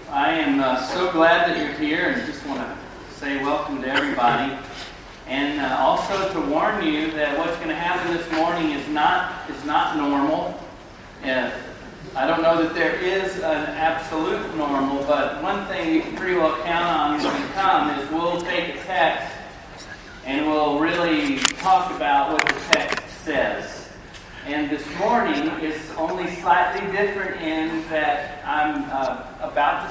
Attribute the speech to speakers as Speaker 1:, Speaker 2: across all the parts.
Speaker 1: I am so glad that you're here, and just want to say welcome to everybody. And also to warn you that what's going to happen this morning is not normal. I don't know that there is an absolute normal, but one thing you can pretty well count on when we come is we'll take a text and we'll really talk about what the text says. And this morning is only slightly different in that I'm about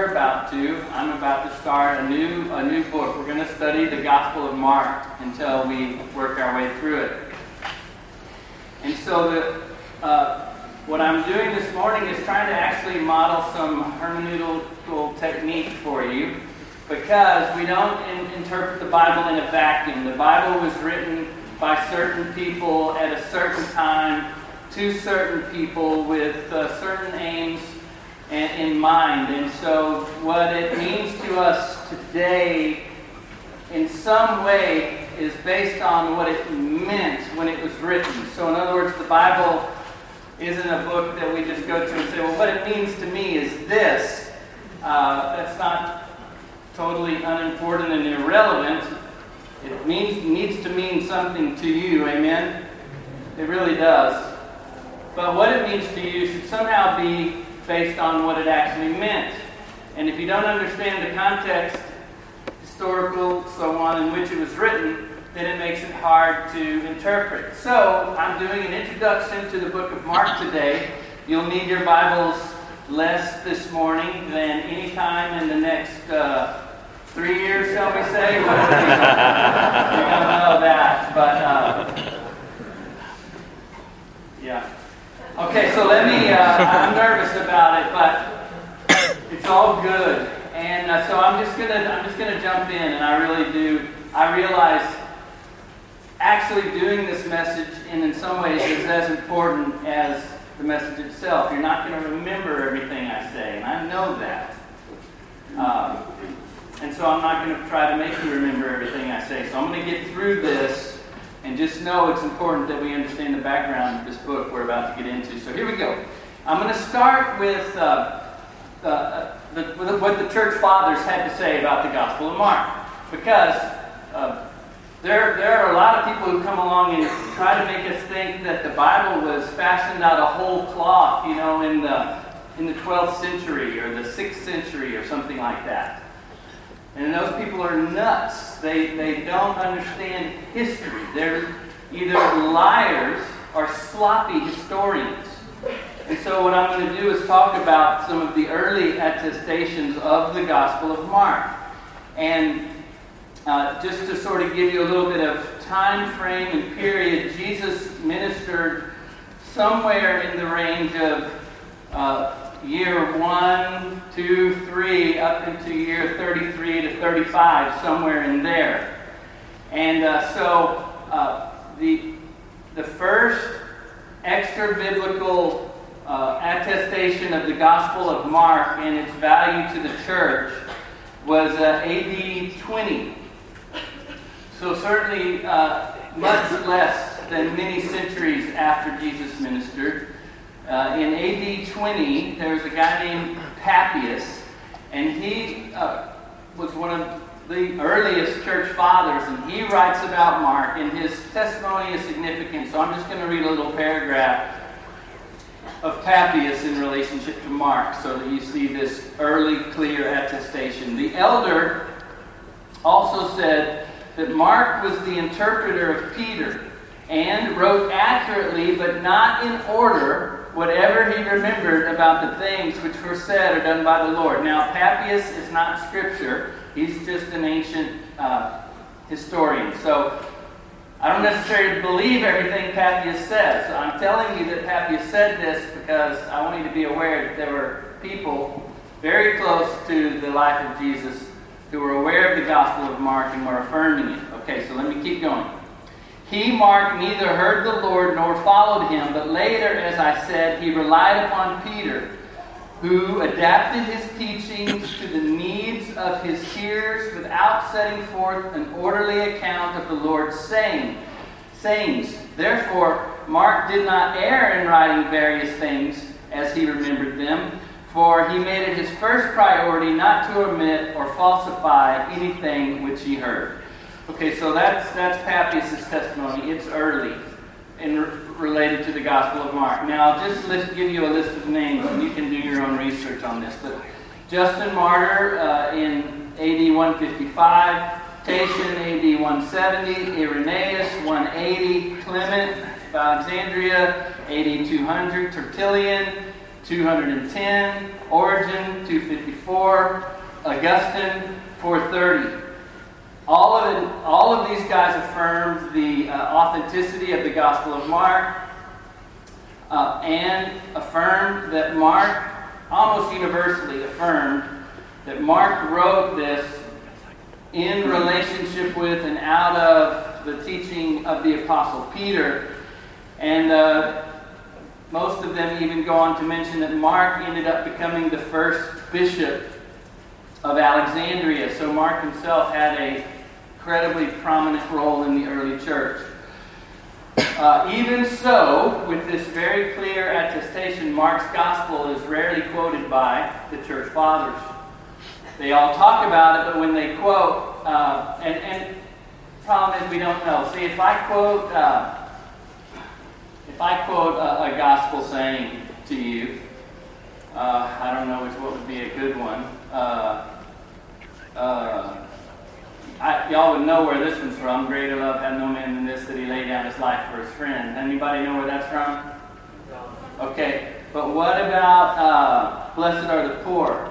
Speaker 1: to start a new book. We're going to study the Gospel of Mark until we work our way through it. And so what I'm doing this morning is trying to actually model some hermeneutical technique for you, because we don't interpret the Bible in a vacuum. The Bible was written by certain people at a certain time to certain people with certain aims in mind. And so what it means to us today in some way is based on what it meant when it was written. So in other words, the Bible isn't a book that we just go to and say, well, what it means to me is this. That's not totally unimportant and irrelevant. It needs to mean something to you, amen? It really does. But what it means to you should somehow be based on what it actually meant. And if you don't understand the context, historical, so on, in which it was written, then it makes it hard to interpret. So, I'm doing an introduction to the book of Mark today. You'll need your Bibles less this morning than any time in the next 3 years, shall we say? We don't know that, but yeah. Okay, so I'm nervous about it, but it's all good. And so I'm just gonna jump in, and I realize actually doing this message in some ways is as important as the message itself. You're not going to remember everything I say, and I know that. And so I'm not going to try to make you remember everything I say. So I'm going to get through this and just know it's important that we understand the background of this book we're about to get into. So here we go. I'm going to start with what the church fathers had to say about the Gospel of Mark. Because there are a lot of people who come along and try to make us think that the Bible was fashioned out of whole cloth, in the 12th century or the 6th century or something like that. And those people are nuts. They don't understand history. They're either liars or sloppy historians. And so what I'm going to do is talk about some of the early attestations of the Gospel of Mark. And just to sort of give you a little bit of time frame and period, Jesus ministered somewhere in the range of year 1, 2, 3, up into year 33 to 35, somewhere in there. And so the first extra-biblical attestation of the Gospel of Mark and its value to the church was AD 20. So certainly much less than many centuries after Jesus ministered. In AD 20, there was a guy named Papias, and he was one of the earliest church fathers, and he writes about Mark, and his testimony is significant. So I'm just going to read a little paragraph of Papias in relationship to Mark so that you see this early, clear attestation. The elder also said that Mark was the interpreter of Peter and wrote accurately, but not in order, whatever he remembered about the things which were said or done by the Lord. Now, Papias is not Scripture. He's just an ancient historian. So, I don't necessarily believe everything Papias says. So I'm telling you that Papias said this because I want you to be aware that there were people very close to the life of Jesus who were aware of the Gospel of Mark and were affirming it. Okay, so let me keep going. He, Mark, neither heard the Lord nor followed him, but later, as I said, he relied upon Peter, who adapted his teachings to the needs of his hearers without setting forth an orderly account of the Lord's sayings. Therefore, Mark did not err in writing various things as he remembered them, For he made it his first priority not to omit or falsify anything which he heard. Okay, so that's Papias' testimony. It's early and related to the Gospel of Mark. Now, I'll just give you a list of names, and you can do your own research on this. But Justin Martyr in AD 155, Tatian AD 170, Irenaeus 180, Clement of Alexandria AD 200, Tertullian 210, Origen 254, Augustine 430. All of these guys affirmed the authenticity of the Gospel of Mark and affirmed that Mark, almost universally affirmed, that Mark wrote this in relationship with and out of the teaching of the Apostle Peter. And most of them even go on to mention that Mark ended up becoming the first bishop of Alexandria. So Mark himself had a incredibly prominent role in the early church. Even so, with this very clear attestation, Mark's gospel is rarely quoted by the church fathers. They all talk about it, but when they quote, and the problem is we don't know. See, if I quote a gospel saying to you, I don't know what would be a good one. Y'all would know where this one's from. Greater love had no man than this, that he laid down his life for his friend. Anybody know where that's from? Okay, but what about blessed are the poor?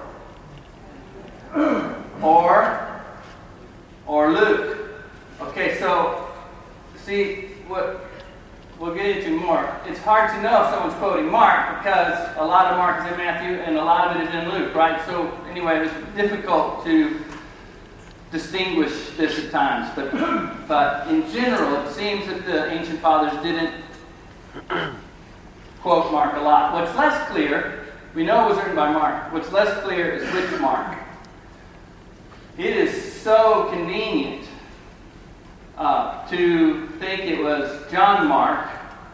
Speaker 1: Or Luke? Okay, so see what we'll get into more. It's hard to know if someone's quoting Mark because a lot of Mark is in Matthew and a lot of it is in Luke, right? So anyway, it's difficult to distinguish this at times, but in general, it seems that the ancient fathers didn't quote Mark a lot. What's less clear, we know it was written by Mark. What's less clear is which Mark. It is so convenient to think it was John Mark,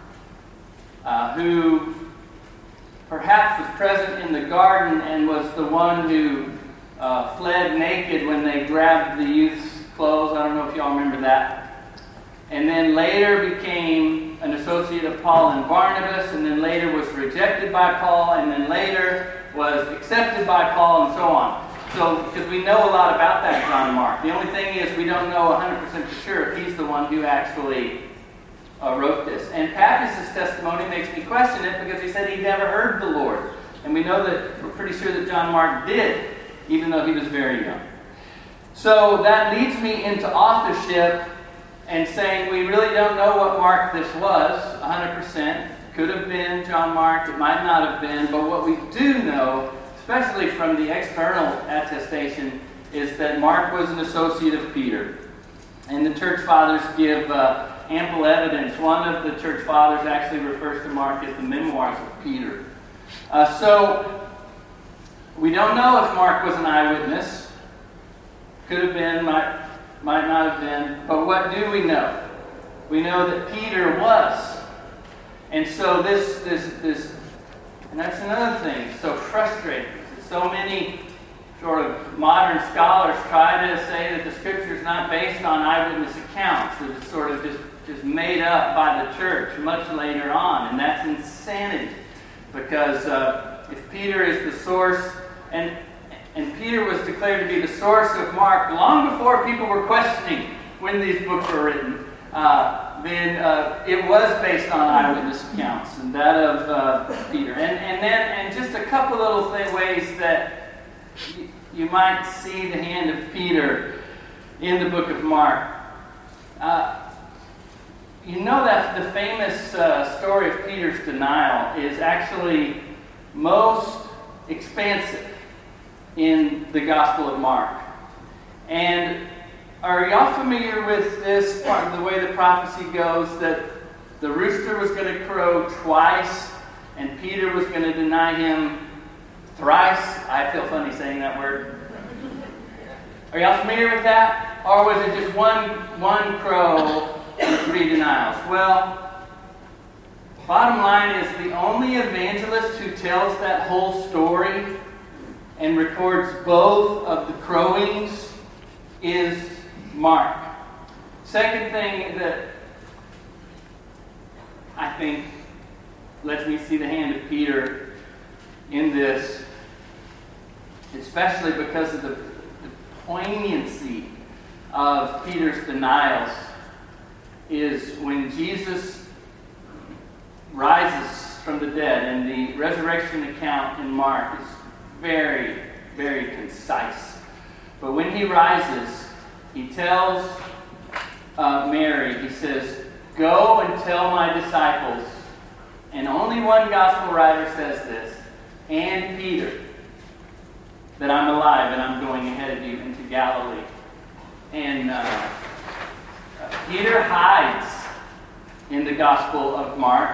Speaker 1: who perhaps was present in the garden and was the one who fled naked when they grabbed the youth's clothes. I don't know if y'all remember that. And then later became an associate of Paul and Barnabas, and then later was rejected by Paul, and then later was accepted by Paul, and so on. So, because we know a lot about that John Mark. The only thing is we don't know 100% for sure if he's the one who actually wrote this. And Papias' testimony makes me question it because he said he never heard the Lord. And we know that, we're pretty sure that John Mark did, even though he was very young. So that leads me into authorship and saying we really don't know what Mark this was 100%. Could have been John Mark, it might not have been, but what we do know, especially from the external attestation, is that Mark was an associate of Peter. And the church fathers give ample evidence. One of the church fathers actually refers to Mark as the memoirs of Peter. So we don't know if Mark was an eyewitness. Could have been, might not have been. But what do we know? We know that Peter was. And so this, and that's another thing, so frustrating. So many sort of modern scholars try to say that the Scripture is not based on eyewitness accounts. That it's sort of just made up by the church much later on. And that's insanity. Because if Peter is the source, and Peter was declared to be the source of Mark long before people were questioning when these books were written, then it was based on eyewitness accounts, and that of Peter. And just a couple little ways that you might see the hand of Peter in the book of Mark. You know that the famous story of Peter's denial is actually most expansive in the Gospel of Mark. And are y'all familiar with this part, the way the prophecy goes, that the rooster was going to crow twice and Peter was going to deny him thrice? I feel funny saying that word. Are y'all familiar with that? Or was it just one crow and 3 denials? Well, bottom line is the only evangelist who tells that whole story and records both of the crowings is Mark. Second thing that I think lets me see the hand of Peter in this, especially because of the poignancy of Peter's denials, is when Jesus rises from the dead, and the resurrection account in Mark is very, very concise. But when he rises, he tells Mary, he says, "Go and tell my disciples," and only one gospel writer says this, "and Peter, that I'm alive and I'm going ahead of you into Galilee." And Peter hides in the Gospel of Mark.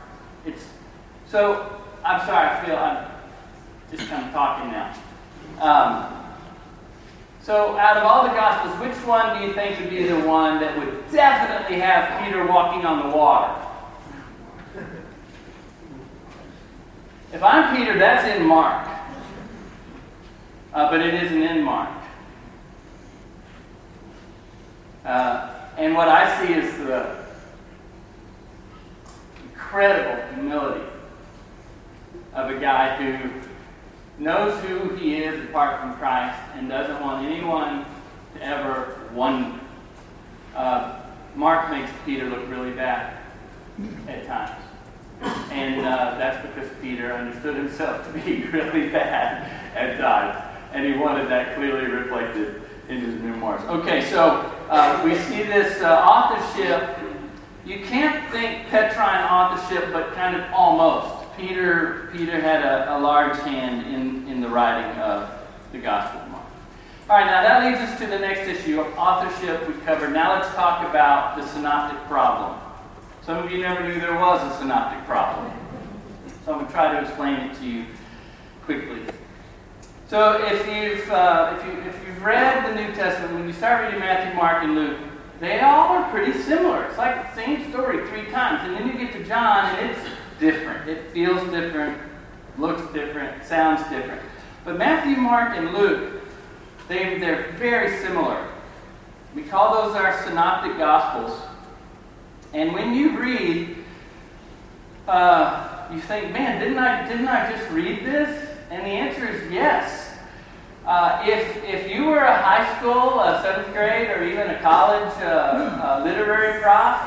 Speaker 1: I'm sorry, I feel I'm just kind of talking now. So out of all the Gospels, which one do you think would be the one that would definitely have Peter walking on the water? If I'm Peter, that's in Mark. But it isn't in Mark. And what I see is the incredible humility of a guy who knows who he is apart from Christ and doesn't want anyone to ever wonder. Mark makes Peter look really bad at times. And that's because Peter understood himself to be really bad at times. And he wanted that clearly reflected in his memoirs. Okay, so we see this authorship. You can't think Petrine authorship, but kind of almost. Peter had a large hand in the writing of the Gospel of Mark. All right, now that leads us to the next issue of authorship we covered. Now let's talk about the synoptic problem. Some of you never knew there was a synoptic problem. So I'm going to try to explain it to you quickly. So if you've read the New Testament, when you start reading Matthew, Mark, and Luke, they all are pretty similar. It's like the same story 3 times. And then you get to John, and it's different. It feels different, looks different, sounds different. But Matthew, Mark, and Luke, they're very similar. We call those our synoptic gospels. And when you read, you think, man, didn't I just read this? And the answer is yes. If you were a high school, 7th grade, or even a college literary prof,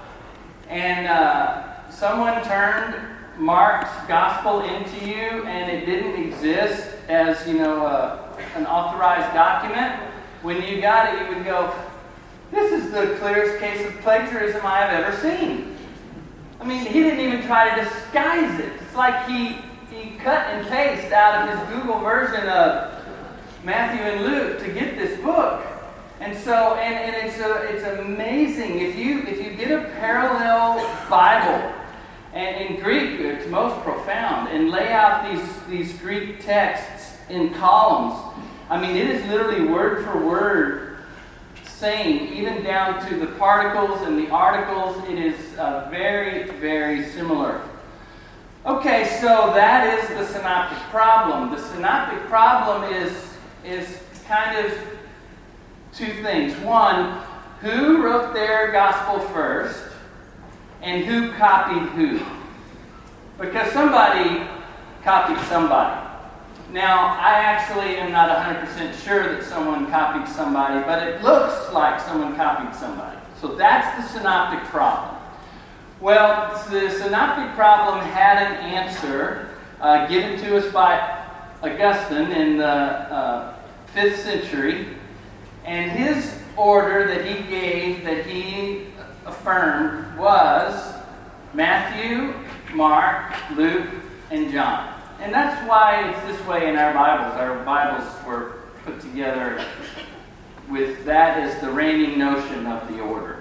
Speaker 1: and someone turned Mark's gospel into you, and it didn't exist as an authorized document, when you got it, you would go, "This is the clearest case of plagiarism I have ever seen." I mean, he didn't even try to disguise it. It's like he cut and paste out of his Google version of Matthew and Luke to get this book. And so, and it's amazing if you get a parallel Bible, and in Greek it's most profound, and lay out these Greek texts in columns. I mean, it is literally word for word same, even down to the particles and the articles. It is very, very similar. Okay, so that is the synoptic problem. The synoptic problem is kind of 2 things. One, who wrote their gospel first, and who copied who? Because somebody copied somebody. Now, I actually am not 100% sure that someone copied somebody, but it looks like someone copied somebody. So that's the synoptic problem. Well, the synoptic problem had an answer given to us by Augustine in the 5th century, and his order that he gave, that he affirmed, was Matthew, Mark, Luke, and John. And that's why it's this way in our Bibles. Our Bibles were put together with that as the reigning notion of the order.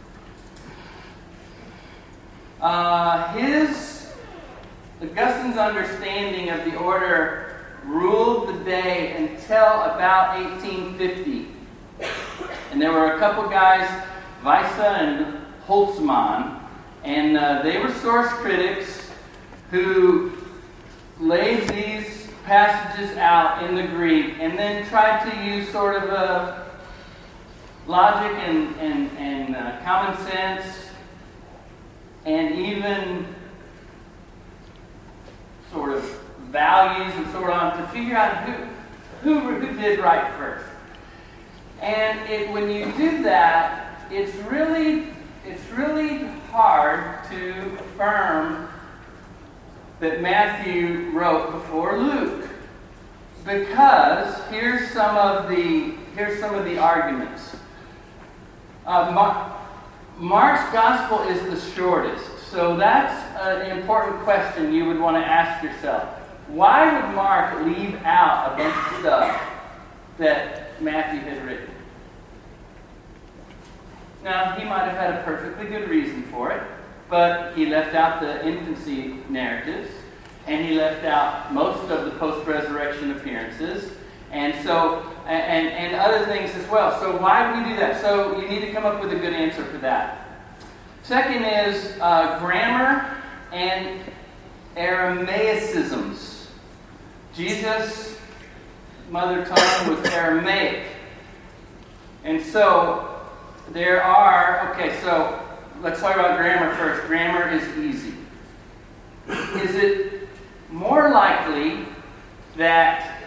Speaker 1: Augustine's understanding of the order ruled the day until about 1850. And there were a couple guys, Weisse and Holtzmann, and they were source critics who laid these passages out in the Greek and then tried to use sort of a logic and common sense and even sort of values and sort of to figure out who did right first. And when you do that, it's really hard to affirm that Matthew wrote before Luke, because here's some of the arguments. Mark's gospel is the shortest, so that's an important question you would want to ask yourself. Why would Mark leave out a bunch of stuff that Matthew had written? Now, he might have had a perfectly good reason for it, but he left out the infancy narratives, and he left out most of the post-resurrection appearances, and other things as well. So why do we do that? So you need to come up with a good answer for that. Second is grammar and Aramaicisms. Jesus' mother tongue was Aramaic. And so so let's talk about grammar first. Grammar is easy. Is it more likely that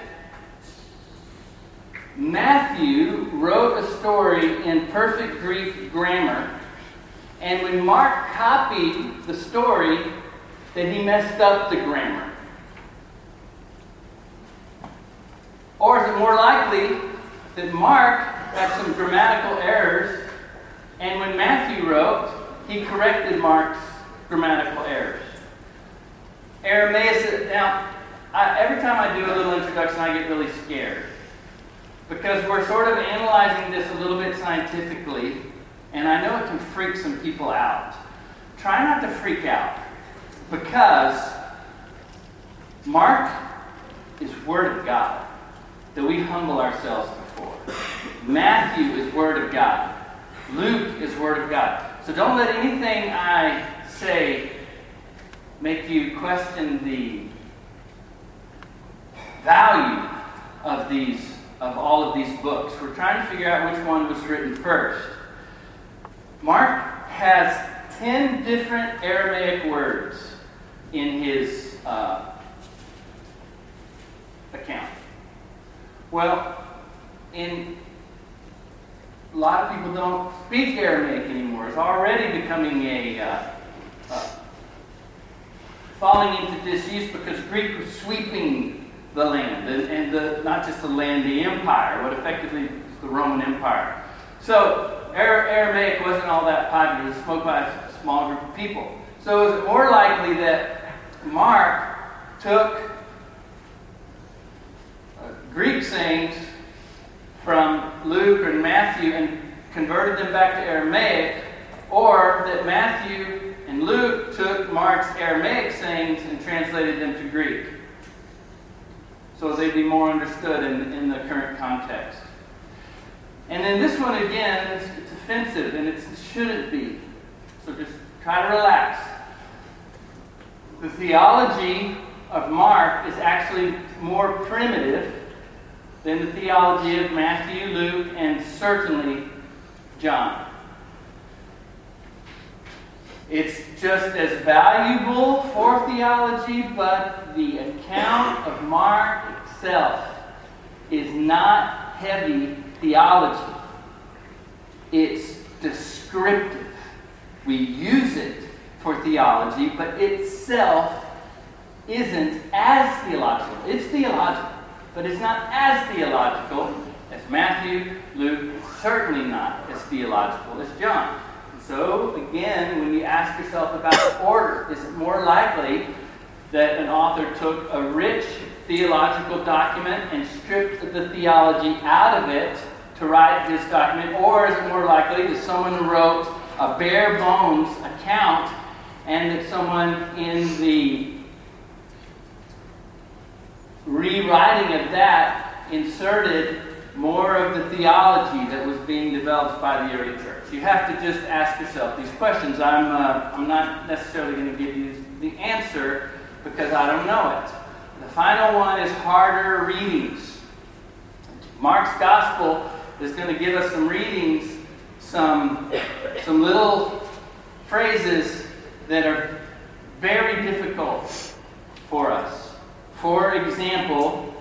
Speaker 1: Matthew wrote a story in perfect Greek grammar, and when Mark copied the story, that he messed up the grammar? Or is it more likely that Mark had some grammatical errors, and when Matthew wrote, he corrected Mark's grammatical errors? Aramaic. Now, every time I do a little introduction, I get really scared, because we're sort of analyzing this a little bit scientifically, and I know it can freak some people out. Try not to freak out, because Mark is Word of God that we humble ourselves before. Matthew is Word of God. Luke is Word of God. So don't let anything I say make you question the value of all of these books. We're trying to figure out which one was written first. Mark has 10 different Aramaic words in his account. Well, a lot of people don't speak Aramaic anymore. It's already becoming falling into disuse, because Greek was sweeping the land, and not just the land, the empire, what effectively is the Roman Empire. So Aramaic wasn't all that popular. It was spoken by a small group of people. So is it more likely that Mark took Greek sayings from Luke and Matthew and converted them back to Aramaic, or that Matthew and Luke took Mark's Aramaic sayings and translated them to Greek, so they'd be more understood in the current context? And then this one, again, it's offensive, and it shouldn't be. So just try to relax. The theology of Mark is actually more primitive than the theology of Matthew, Luke, and certainly John. It's just as valuable for theology, but the account of Mark itself is not heavy theology. It's descriptive. We use it for theology, but itself isn't as theological. It's theological, but it's not as theological as Matthew, Luke, certainly not as theological as John. And so, again, when you ask yourself about order, is it more likely that an author took a rich theological document and stripped the theology out of it to write this document, or is it more likely that someone wrote a bare bones account and that someone in the rewriting of that inserted more of the theology that was being developed by the early church? You have to just ask yourself these questions. I'm not necessarily going to give you the answer because I don't know it. The final one is harder readings. Mark's gospel is going to give us some readings, some little phrases that are very difficult for us. For example,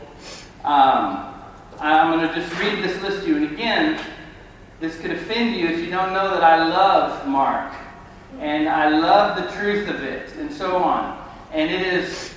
Speaker 1: I'm going to just read this list to you. And again, this could offend you if you don't know that I love Mark. And I love the truth of it, and so on. And it is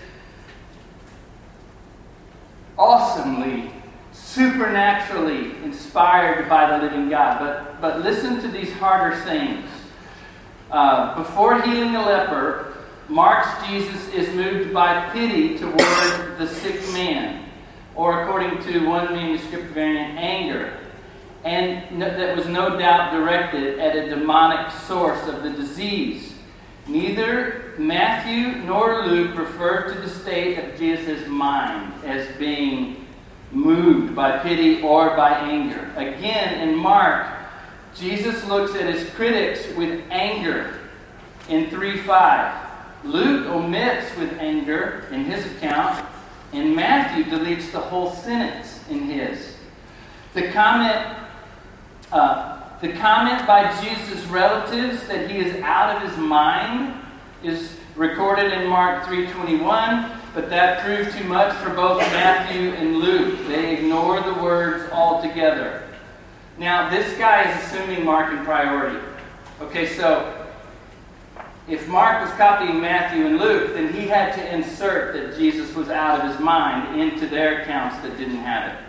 Speaker 1: awesomely, supernaturally inspired by the living God. But listen to these harder sayings. Before healing a leper, Mark's Jesus is moved by pity toward the sick man, or according to one manuscript variant, anger. And that was no doubt directed at a demonic source of the disease. Neither Matthew nor Luke refer to the state of Jesus' mind as being moved by pity or by anger. Again, in Mark, Jesus looks at his critics with anger in 3:5. Luke omits with anger in his account, and Matthew deletes the whole sentence in his. The comment by Jesus' relatives that he is out of his mind is recorded in Mark 3:21, but that proved too much for both Matthew and Luke. They ignore the words altogether. Now, this guy is assuming Mark in priority. Okay, so if Mark was copying Matthew and Luke, then he had to insert that Jesus was out of his mind into their accounts that didn't have it.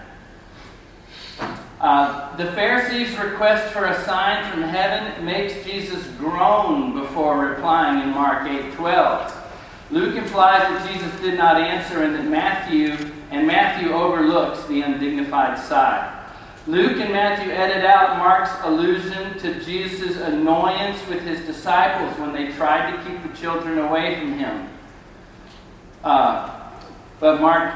Speaker 1: The Pharisees' request for a sign from heaven makes Jesus groan before replying in Mark 8:12. Luke implies that Jesus did not answer and that Matthew overlooks the undignified side. Luke and Matthew edit out Mark's allusion to Jesus' annoyance with his disciples when they tried to keep the children away from him. But Mark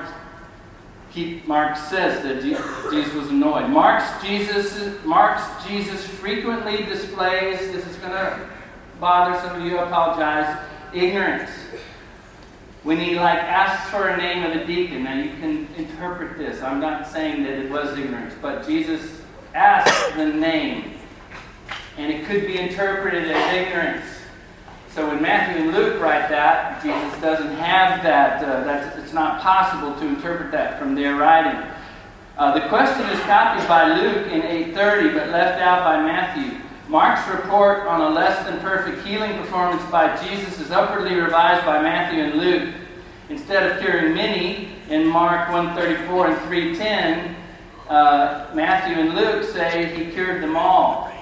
Speaker 1: says that Jesus was annoyed. Mark's Jesus frequently displays, this is going to bother some of you, I apologize, ignorance. When he asks for a name of a deacon, now you can interpret this. I'm not saying that it was ignorance, but Jesus asked the name, and it could be interpreted as ignorance. So when Matthew and Luke write that, Jesus doesn't have that. It's not possible to interpret that from their writing. The question is copied by Luke in 8:30, but left out by Matthew. Mark's report on a less than perfect healing performance by Jesus is upwardly revised by Matthew and Luke. Instead of curing many in Mark 1:34 and 3:10, Matthew and Luke say he cured them all.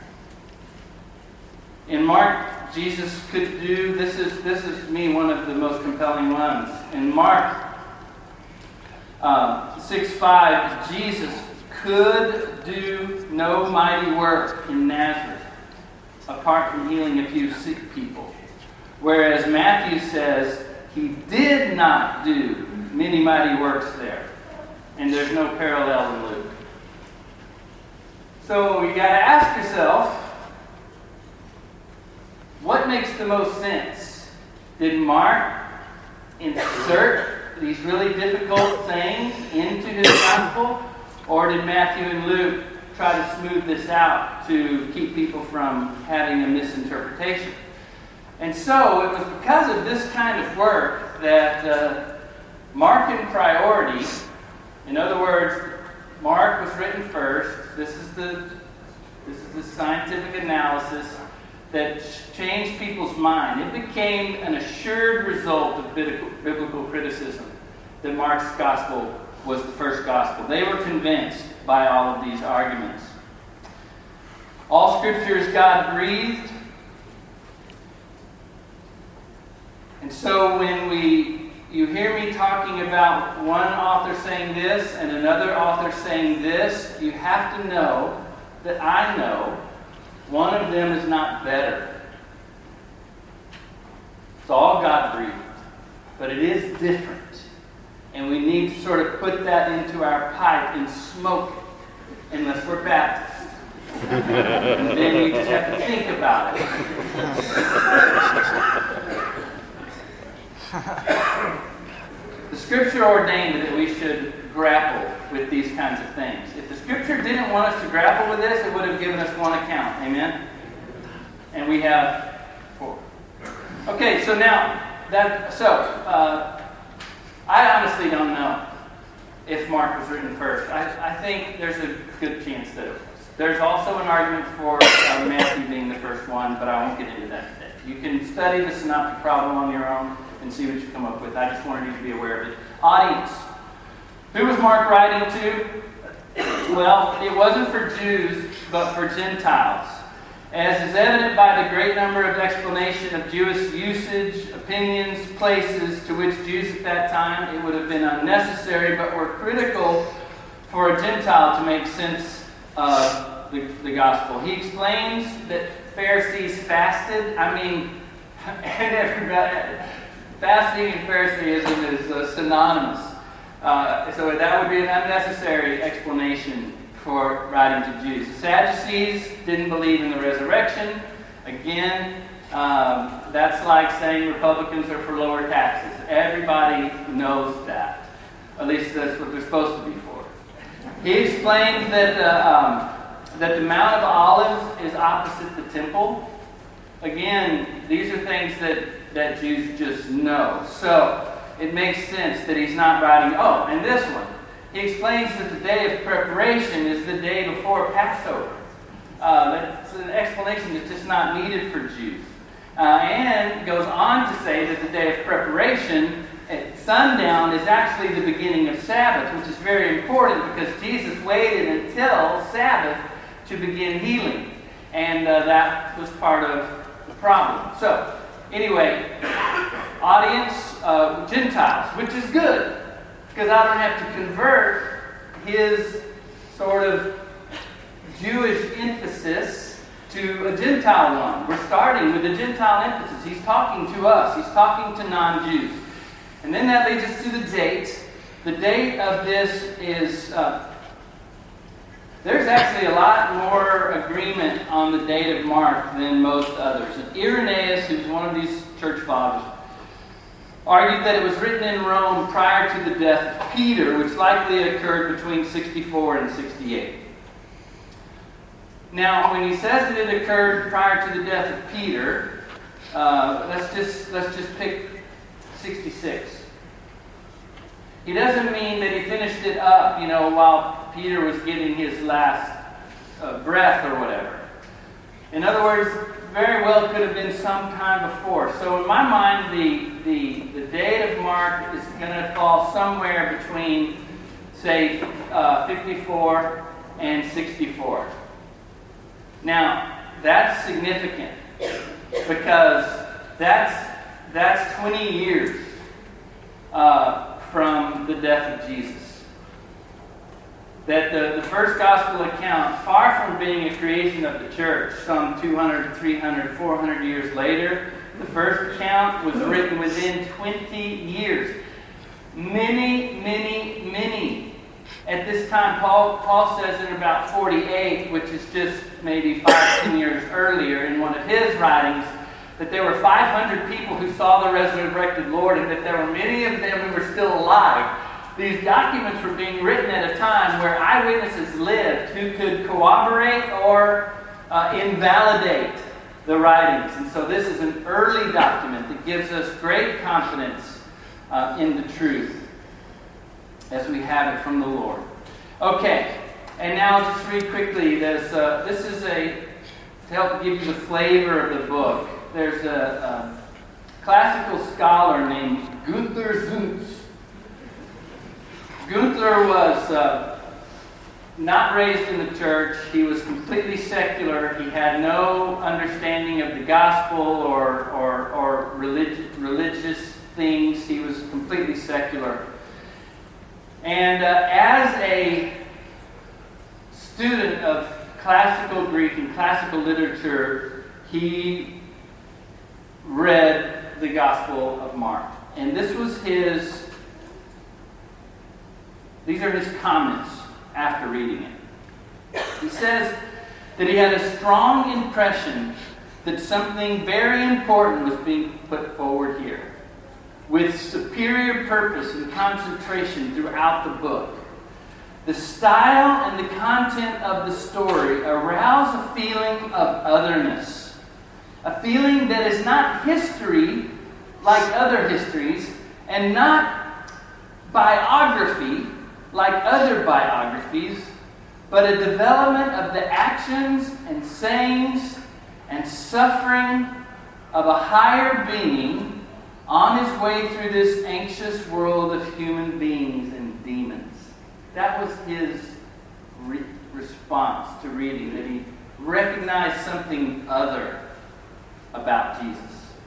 Speaker 1: In Mark, Jesus could do, this is to me one of the most compelling ones. In Mark 6:5, Jesus could do no mighty work in Nazareth, apart from healing a few sick people. Whereas Matthew says he did not do many mighty works there. And there's no parallel in Luke. So you got to ask yourself, what makes the most sense? Did Mark insert these really difficult things into his gospel? Or did Matthew and Luke try to smooth this out to keep people from having a misinterpretation? And so it was because of this kind of work that Markan priority, in other words, Mark was written first. This is the scientific analysis that changed people's mind. It became an assured result of biblical criticism that Mark's gospel was the first gospel. They were convinced by all of these arguments. All Scripture is God-breathed. And so when you hear me talking about one author saying this and another author saying this, you have to know that I know one of them is not better. It's all God-breathed, but it is different. And we need to sort of put that into our pipe and smoke it, unless we're Baptists. And then you just have to think about it. The The Scripture ordained that we should grapple with these kinds of things. If the Scripture didn't want us to grapple with this, it would have given us one account. Amen? And we have 4. Okay, so now, I honestly don't know if Mark was written first. I think there's a good chance that it was. There's also an argument for Matthew being the first one, but I won't get into that today. You can study the synoptic problem on your own and see what you come up with. I just wanted you to be aware of it. Audience. Who was Mark writing to? Well, it wasn't for Jews, but for Gentiles. As is evident by the great number of explanation of Jewish usage, opinions, places to which Jews at that time, it would have been unnecessary, but were critical for a Gentile to make sense of the gospel. He explains that Pharisees fasted. And everybody, fasting and Phariseeism is synonymous. So that would be an unnecessary explanation for writing to Jews. The Sadducees didn't believe in the resurrection. Again, that's like saying Republicans are for lower taxes. Everybody knows that. At least that's what they're supposed to be for. He explains that the Mount of Olives is opposite the temple. Again, these are things that Jews just know. So it makes sense that he's not writing, and this one. He explains that the day of preparation is the day before Passover. That's an explanation that's just not needed for Jews. And goes on to say that the day of preparation at sundown is actually the beginning of Sabbath, which is very important because Jesus waited until Sabbath to begin healing. And that was part of the problem. So, anyway, audience, Gentiles, which is good. Because I don't have to convert his sort of Jewish emphasis to a Gentile one. We're starting with a Gentile emphasis. He's talking to us. He's talking to non-Jews. And then that leads us to the date. The date of this is... there's actually a lot more agreement on the date of Mark than most others. And Irenaeus, who's one of these church fathers, argued that it was written in Rome prior to the death of Peter, which likely occurred between 64 and 68. Now, when he says that it occurred prior to the death of Peter, let's just pick 66. He doesn't mean that he finished it up, while Peter was getting his last breath or whatever. In other words, very well could have been some time before. So in my mind, the date of Mark is going to fall somewhere between, say, 54 and 64. Now, that's significant because that's 20 years from the death of Jesus. That the first gospel account, far from being a creation of the church, some 200, 300, 400 years later, the first account was written within 20 years. Many. At this time, Paul says in about 48, which is just maybe 5-10 years earlier in one of his writings, that there were 500 people who saw the resurrected Lord and that there were many of them who were still alive. These documents were being written at a time where eyewitnesses lived who could corroborate or invalidate the writings. And so this is an early document that gives us great confidence in the truth as we have it from the Lord. Okay, and now just read quickly. This is to help give you the flavor of the book. There's a classical scholar named Gunther Zuntz. Gunther was not raised in the church. He was completely secular. He had no understanding of the gospel or religious things. He was completely secular. And as a student of classical Greek and classical literature, he read the Gospel of Mark. And these are his comments after reading it. He says that he had a strong impression that something very important was being put forward here. with superior purpose and concentration throughout the book. The style and the content of the story arouse a feeling of otherness, a feeling that is not history like other histories, and not biography like other biographies, but a development of the actions and sayings and suffering of a higher being on his way through this anxious world of human beings and demons. That was his response to reading, that he recognized something other about Jesus.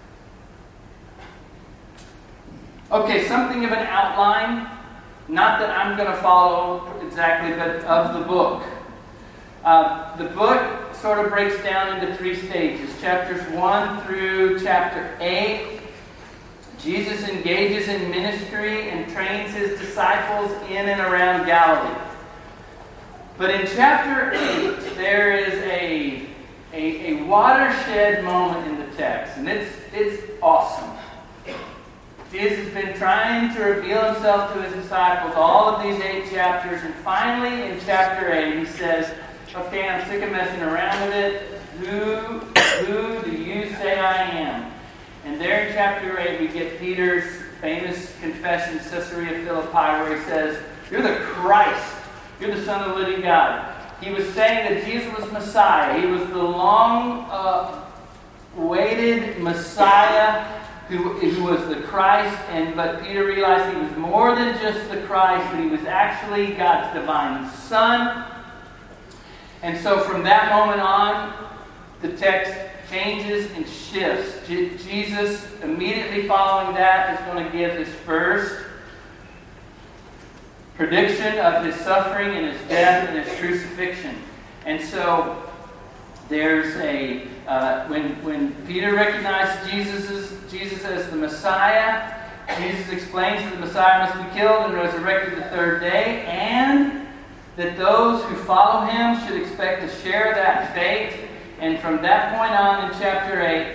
Speaker 1: Okay, something of an outline, not that I'm going to follow exactly, but of the book. The book sort of breaks down into 3 stages. Chapters 1 through chapter 8. Jesus engages in ministry and trains his disciples in and around Galilee. But in chapter 8, there is a watershed moment in the text, and it's awesome. Jesus has been trying to reveal himself to his disciples all of these 8 chapters, and finally in chapter 8 he says, okay, I'm sick of messing around with it. Who do you say I am? And there in chapter 8 we get Peter's famous confession, Caesarea Philippi, where he says, you're the Christ. You're the Son of the living God. He was saying that Jesus was Messiah. He was the long-awaited Messiah who was the Christ. But Peter realized he was more than just the Christ, but he was actually God's divine Son. And so from that moment on, the text changes and shifts. Jesus, immediately following that, is going to give his first prediction of his suffering and his death and his crucifixion. And so there's when Peter recognized Jesus as the Messiah, Jesus explains that the Messiah must be killed and resurrected the 3rd day, and that those who follow him should expect to share that fate. And from that point on in chapter 8,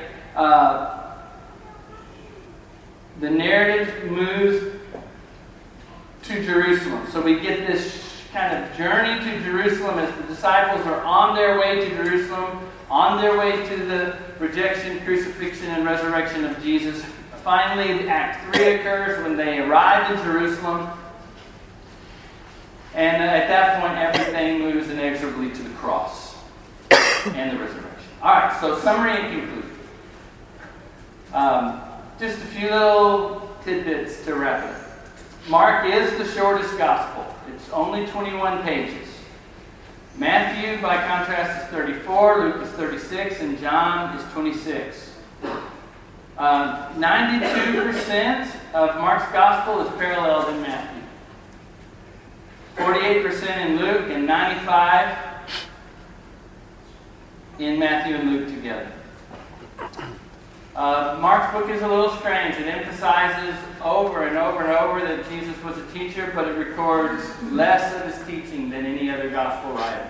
Speaker 1: the narrative moves to Jerusalem. So we get this kind of journey to Jerusalem as the disciples are on their way to Jerusalem, on their way to the rejection, crucifixion, and resurrection of Jesus. Finally, Act 3 occurs when they arrive in Jerusalem. And at that point, everything moves inexorably to the cross and the resurrection. All right, so summary and conclusion. Just a few little tidbits to wrap it up. Mark is the shortest gospel. It's only 21 pages. Matthew, by contrast, is 34, Luke is 36, and John is 26. 92% of Mark's gospel is paralleled in Matthew. 48% in Luke, and 95% in Matthew and Luke together. Mark's book is a little strange. It emphasizes over and over and over that Jesus was a teacher, but it records less of his teaching than any other gospel writer.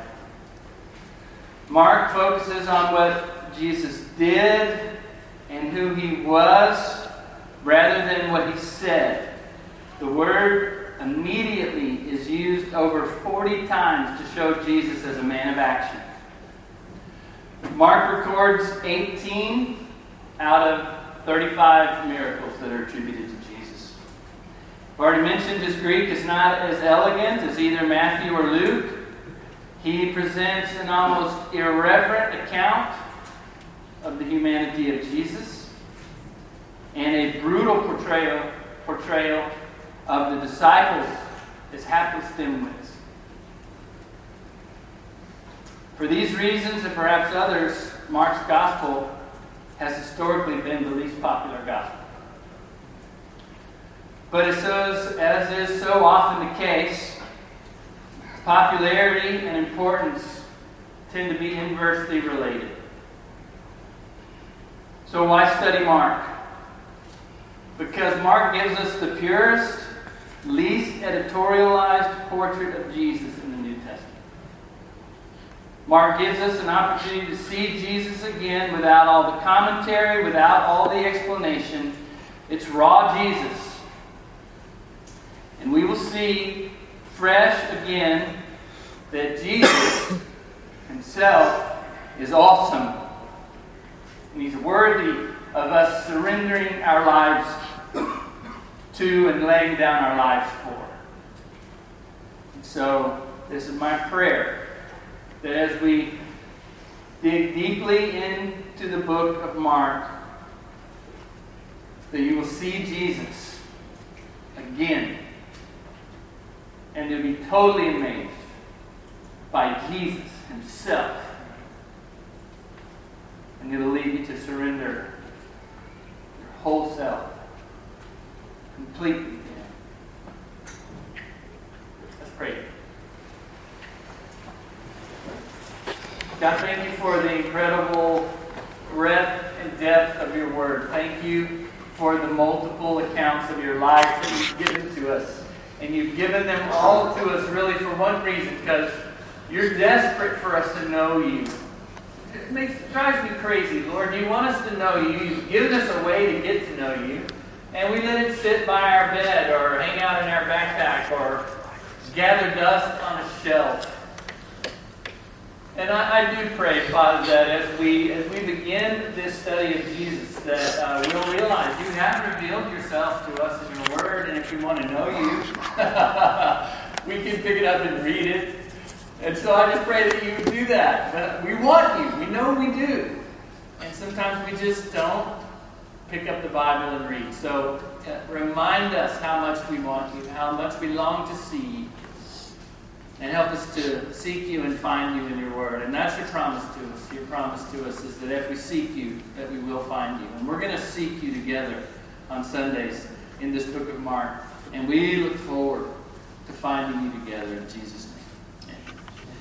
Speaker 1: Mark focuses on what Jesus did and who he was, rather than what he said. The word immediately is used over 40 times to show Jesus as a man of action. Mark records 18 out of 35 miracles that are attributed to Jesus. I've already mentioned his Greek is not as elegant as either Matthew or Luke. He presents an almost irreverent account of the humanity of Jesus and a brutal portrayal of the disciples as hapless dimwits. For these reasons, and perhaps others, Mark's gospel has historically been the least popular gospel. But as is so often the case, popularity and importance tend to be inversely related. So why study Mark? Because Mark gives us the purest, least editorialized portrait of Jesus in the New Testament. Mark gives us an opportunity to see Jesus again without all the commentary, without all the explanation, It's raw Jesus. And we will see fresh again that Jesus himself is awesome. And he's worthy of us surrendering our lives to and laying down our lives for. And so, this is my prayer, that as we dig deeply into the book of Mark, that you will see Jesus again, and you'll be totally amazed by Jesus himself. And it'll lead you to surrender your whole self completely to Him. Let's pray. God, thank you for the incredible breadth and depth of your word. Thank you for the multiple accounts of your life that you've given to us. And you've given them all to us really for one reason, because you're desperate for us to know you. It drives me crazy, Lord. You want us to know you. You've given us a way to get to know you. And we let it sit by our bed or hang out in our backpack or gather dust on a shelf. And I do pray, Father, that as we begin this study of Jesus, that we'll realize you have revealed yourself to us in your word, and if we want to know you, we can pick it up and read it. And so I just pray that you would do that. But we want you. We know we do. And sometimes we just don't pick up the Bible and read. So remind us how much we want you, how much we long to see you. And help us to seek you and find you in your word. And that's your promise to us. Your promise to us is that if we seek you, that we will find you. And we're going to seek you together on Sundays in this book of Mark. And we look forward to finding you together in Jesus' name.